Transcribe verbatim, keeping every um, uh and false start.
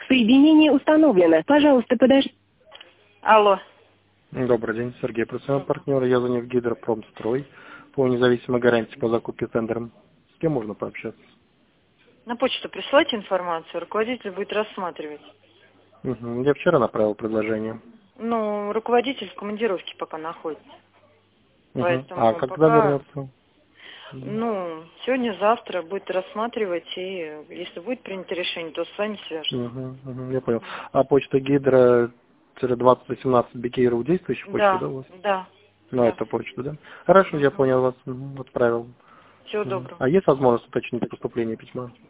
Соединение установлено. Пожалуйста, подождите. Алло. Добрый день, Сергей, профессиональный партнер. Я звоню в Гидропромстрой по независимой гарантии по закупке тендером. С кем можно пообщаться? На почту присылайте информацию, руководитель будет рассматривать. Угу. Я вчера направил предложение. Ну, руководитель в командировке пока находится. Угу. Поэтому А когда пока... вернется? Ну, сегодня-завтра будет рассматривать, и если будет принято решение, то с вами свяжется. Угу, угу, я понял. А почта Гидро двадцать восемнадцать Бикейров действующая почта, Да, да, у вас? да. Ну, да. это почта, да? Хорошо, я понял вас, угу, отправил. Всего Угу. доброго. А есть возможность уточнить поступление письма?